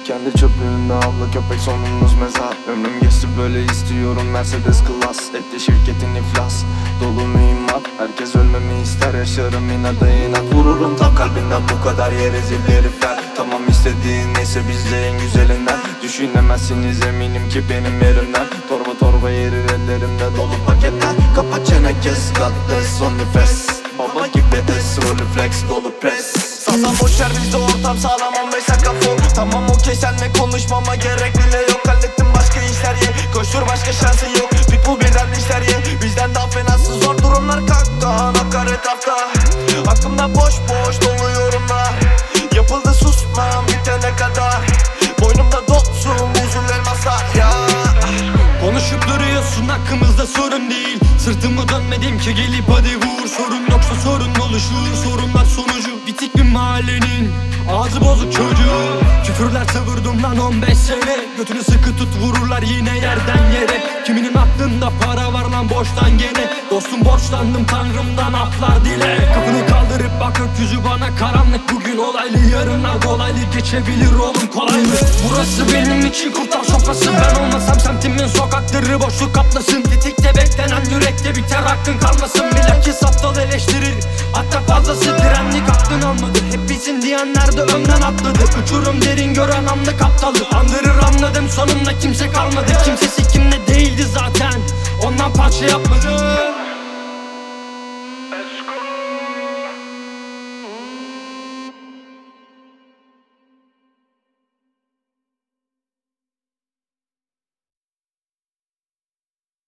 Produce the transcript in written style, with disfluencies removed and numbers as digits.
Kendi çöplüğünde avla köpek, sonumuz mezar. Ömrüm geçti böyle, istiyorum Mercedes klas. Etti şirketin iflas, dolu mühimmat. Herkes ölmemi ister, yaşarım inada inat. Vururum tam kalbinden, bu kadar yer ezildi herifler. Tamam, istediğin neyse bizde en güzelinden. Düşünemezsiniz eminim ki benim yerimden. Torba torba yerir ellerimde dolu paketler. Kapat çene, kes, got this, son nefes. Baba gibi es, rolü flex, dolu pres. Sazan boşver, bizde ortam sağlam, 15 dakika full. Tamam okey, senle konuşmama gerek bile yok. Hallettim başka işler ye, koştur başka şansın yok. Pitbull birden işler ye, bizden daha fenası. Zor durumlar kalktan akar etrafta. Aklımda boş boş dolu yorumlar. Yapıldı susmam bitene kadar. Boynumda dolsun buzul elmaslar ya. Konuşup duruyorsun, hakkımızda sorun değil. Sırtımı dönmedim ki gelip hadi vur. Sorun yoksa sorun oluşur, sorunlar sonucu. Bitik bir mahallenin ağzı bozuk çocuğu. Küfürler savurdum lan 15 sene. Götünü sıkı tut, vururlar yine yerden yere. Kiminin aklında para var lan boştan gene. Dostum borçlandım, tanrımdan aflar dile. Kapını kaldırıp bak, gökyüzü bana karanlık. Bugün olaylı, yarınlar dolaylı, geçebilir oğlum kolay mı? Burası benim için kurtlar sofrası. Ben olmasam semtimin sokakları boşluk kaplasın. Tetikte beklenen yürekte biter, hakkın kalmasın. Bilakis aptal eleştirir, hatta fazlası direnlik aklın almadı. Hep bizim diyenler de önden atladı. Uçurum derin, gören anlık aptalı. Andırır anladım, sonunda kimse kalmadı. Kimsesi kimde değildi zaten, ondan parça yapmadı.